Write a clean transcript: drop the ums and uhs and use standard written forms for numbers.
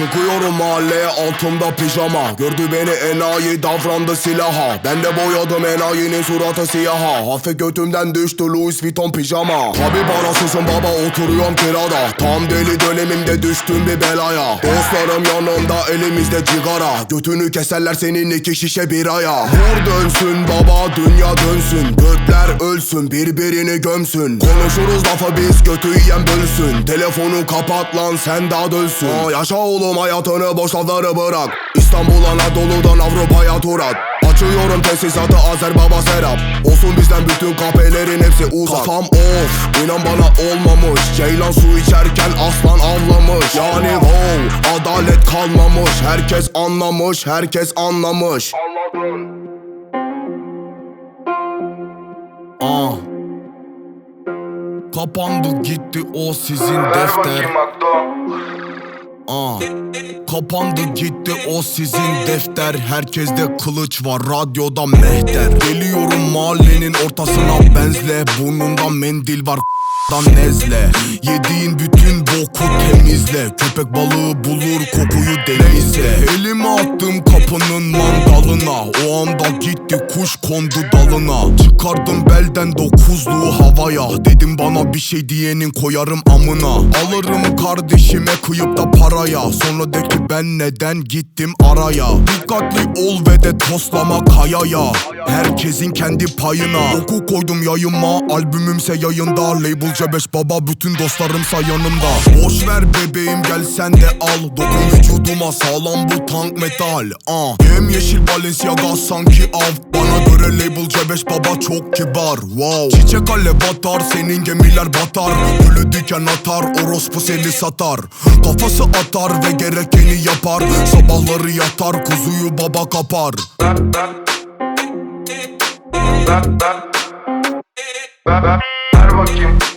Çıkıyorum mahalleye altımda pijama. Gördü beni enayi davrandı silaha. Ben de boyadım enayinin suratı siyaha. Hafif götümden düştü Louis Vuitton pijama. Tabi parasızım baba, oturuyorum kirada. Tam deli dönemimde düştüm bir belaya. Dostlarım yanımda, elimizde cigara. Götünü keserler senin 2 şişe biraya. Vur dönsün baba, dünya dönsün. Gökler ölsün, birbirini gömsün. Konuşuruz lafı biz, götü yiyen bölsün. Telefonu kapat lan, sen daha dölsün. Yaşa oğlum hayatını, boş lafları bırak. İstanbul Anadolu'dan Avrupa'ya tur at. Açıyorum tesisatı, Azer Baba Serap. Olsun bizden bütün kahpelerin hepsi uzak. Kafam of, inan bana olmamış. Ceylan su içerken aslan avlamış. Yani wow, adalet kalmamış. Herkes anlamış, herkes anlamış. Anladın. Kapandı gitti o sizin defter. Kapandı gitti o sizin defter. Herkeste kılıç var, radyoda mehter. Geliyorum mahallenin ortasına benzle. Burnunda mendil var nezle. Yediğin bütün boku temizle. Köpek balığı bulur kokuyu denizle. Elimi attım kapının mandalına. O anda gitti kuş kondu dalına. Çıkardım belden 9'luğu havaya. Dedim bana bir şey diyenin koyarım amına. Alırım kardeşime kıyıp da paraya. Sonra de ki ben neden gittim araya. Dikkatli ol ve de toslama kayaya. Herkesin kendi payına. Oku koydum yayıma, albümümse yayında. Label C5 baba, bütün dostlarımsa yanımda. Boş ver bebeğim, gel sen de al. Dokun vücuduma, sağlam bu tank metal. Yemyeşil Balenciaga sanki av. Bana göre Label C5 baba çok kibar. Wow. Çiçek ale batar, senin gemiler batar. Gülü diken atar, orospu seni satar. Kafası atar ve gerekeni yapar. Sabahları yatar, kuzuyu baba kapar. Ver bakayım.